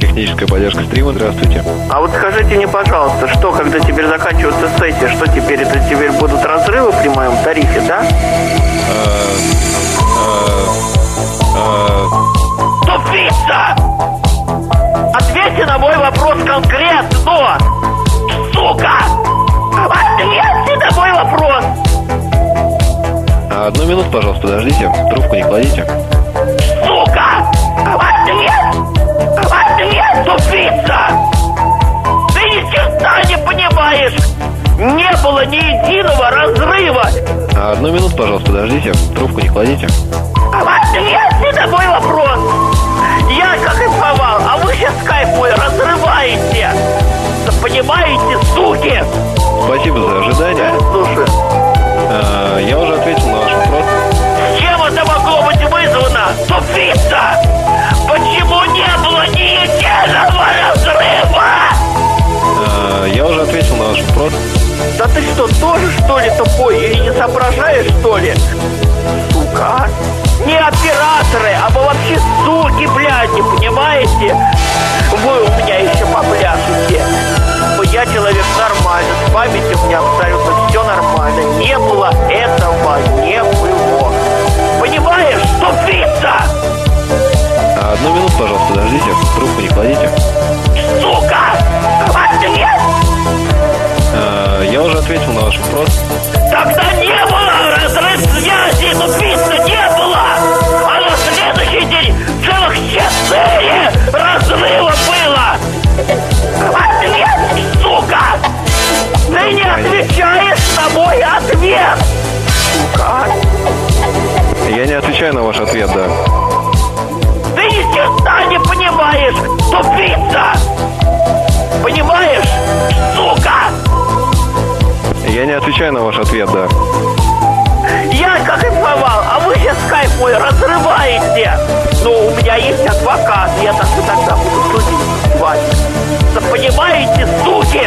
Техническая поддержка стрима, здравствуйте. А вот скажите мне, пожалуйста, что, когда теперь заканчивается сессия, что теперь, это теперь будут разрывы при моем тарифе, да? Тупица! Ответьте на мой вопрос конкретно! Сука! Ответьте на мой вопрос! Одну минуту, пожалуйста, подождите. Трубку не кладите. Сука! Ответ! Ответ, тупица! Ты ни черта не понимаешь! Не было ни единого разрыва! Одну минуту, пожалуйста, подождите. Трубку не кладите. Ответьте на мой вопрос! Я кайфовал, а вы сейчас скайп мой разрываете! Да понимаете, суки! Спасибо за ожидание. Слушай. Я уже ответил на ваш вопрос. Чем это могло быть вызвано? Тупица! Почему не было ни единого разрыва? Я уже ответил на ваш вопрос. Да ты что, тоже что ли тупой или не соображаешь что ли? Сука! Не операторы, а вы вообще суки, блядь, не понимаете? Вы у меня еще попляшете. Я человек нормальный, с памятью у меня абсолютно все нормально. Не было этого, не было. Понимаешь, тупица? Одну минуту, пожалуйста, подождите. Трубку не кладите. Сука! Ответ! Я уже ответил на ваш вопрос. Тогда не было разрыв связи, тупица, не было! А на следующий день целых 4 разрыва было! Ответ, сука! Ты не отвечаешь на мой ответ! Сука! Я не отвечаю на ваш ответ, да. Ты ни черта не понимаешь, тупица! Понимаешь, сука! Я не отвечаю на ваш ответ, да. Я кайфовал, а вы сейчас скайп мой разрываете! Ну, у меня есть адвокат, я так и тогда буду судить с вами. Да понимаете, суки!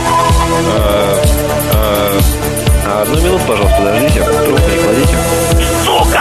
Одну минуту, пожалуйста, подождите. Трубку не кладите. Сука!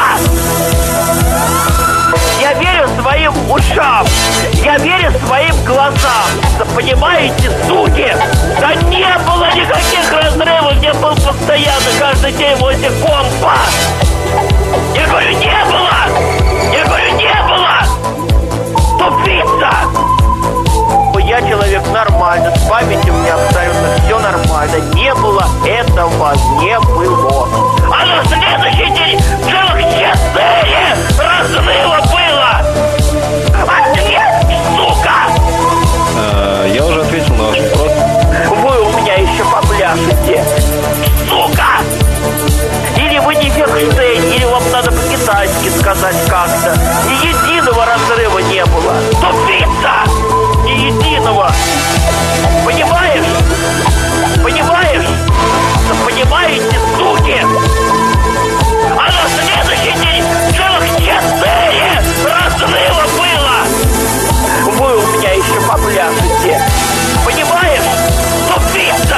Я верю своим ушам! Я верю своим глазам! Да понимаете, суки? Да не было никаких разрывов! Я был постоянно каждый день возле компа! Я говорю, не было! Я говорю, не было! Тупица! Я человек нормальный, с памятью у меня абсолютно все нормально. Не было этого, не было. А на следующий день целых 4 разрыва было! Ответ, сука! Я уже ответил на ваш вопрос. Вы у меня еще попляшете. Сука! Или вы не Ферштейн, или вам надо по-китайски сказать как-то. Ни единого разрыва не было. Тупица! Ни единого! Понимаешь? Понимаешь? Да понимаете, суки? А на следующий день целых 4 разрыва было! Вы у меня еще попляшете. Понимаешь? Тупица!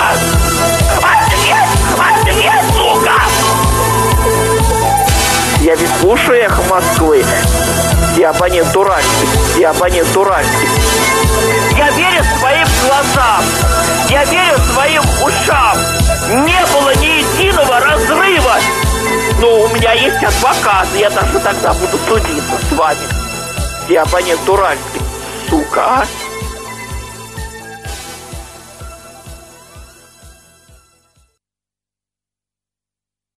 Ответ, сука! Я ведь слушаю «Эхо Москвы». Я абонент уральский. Я абонент уральский. Я верю своим глазам. Я верю своим ушам. Не было ни единого разрыва. Но у меня есть адвокат. Я даже тогда буду судиться с вами. Я абонент уральский. Сука, а?